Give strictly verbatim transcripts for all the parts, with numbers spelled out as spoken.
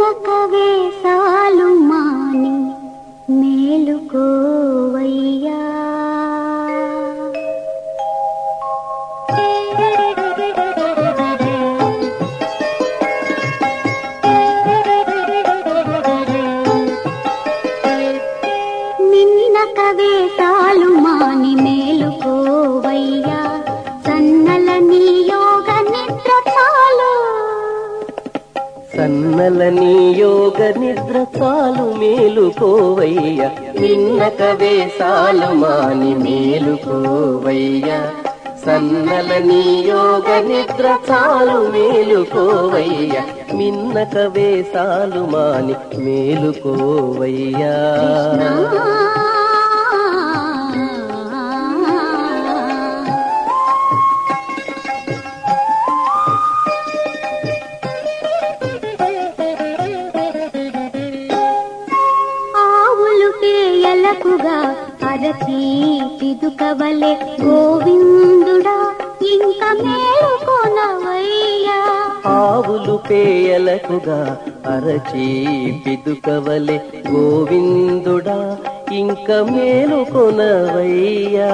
నిన్నక వేసాలు మాని మేలుకోవయ్యా. నిన్నక వేసాలు మాని మేలుకోవయ్యా, సన్నల నీ యోగ నిద్ర చాలు. సన్నల నీ యోగ నిద్ర చాలు మేలుకోవయ్యా, నిన్నక వేసాలు మాని మేలుకోవయ్యా. సన్నల నీ యోగ నిద్ర చాలు మేలుకోవయ్యా, మిన్నక వేసాలు మాని మేలుకోవయ్యా. ఆవులు పేయలకుగా అరచి పిదుకవలే గోవిందుడా ఇంక మేలుకొనవయ్యా. ఆవులు పేయలకుగా అరచి పిదుకవలే గోవిందుడా ఇంక మేలుకొనవయ్యా.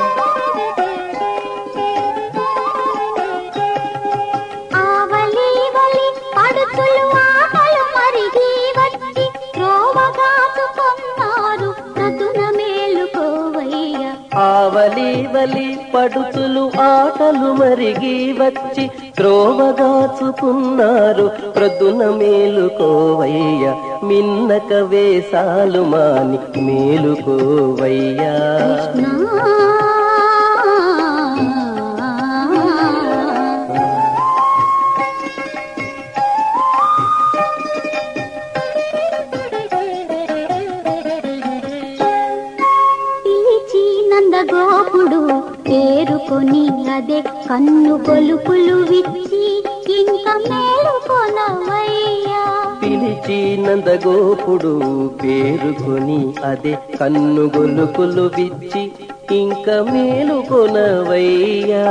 ఆవలివలి పడుతులు ఆటలు మరిగి వచ్చి రోవగాచుకున్నారు ప్రతున మేలుకోవయ్యా. ఆవలివలి పడుతులు ఆటలు మరిగి వచ్చి త్రోవగాచుకున్నారు ప్రొద్దున మేలుకోవయ్యా, మిన్నక వేసాలు మాని మేలుకోవయ్యా. పిలిచి నందగోపుడు పేరుకొని అదే కన్ను గొలుపులు విచ్చి ఇంక మేలుకొనవయ్యా. పిలిచి నందగోపుడు పేరుకొని అదే కన్ను గొలుపులు విచ్చి ఇంక మేలుకొనవయ్యా.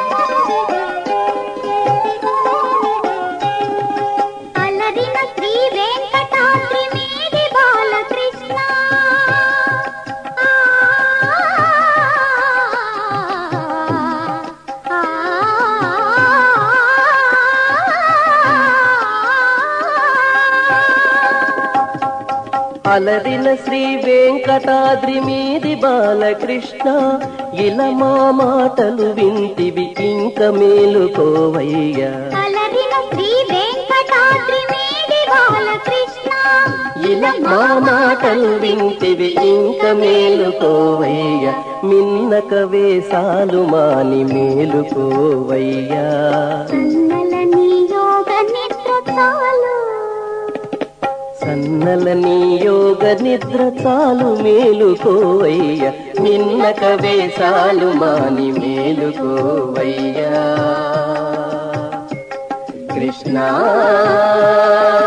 అలరిన శ్రీ వెంకటాద్రి మీది బాలకృష్ణ, అలరిన శ్రీ వెంకటాద్రి మీది బాలకృష్ణ, ఇలా మా మాటలు వింటివి ఇంక మేలుకోవయ్యా. అలరిన శ్రీ వెంకటాద్రి మీది బాలకృష్ణ, ఇలా మా మాటలు వింటివి ఇంక మేలుకోవయ్యా, మిన్నక వేసాలు మాని మేలుకోవయ్యా. సన్నల నీ యోగ నిద్ర చాలు. సన్నల నీ యోగ నిద్ర చాలు మేలుకోవయ్యా, మిన్నక వేసాలు మాని మేలుకోవయ్యా. కృష్ణ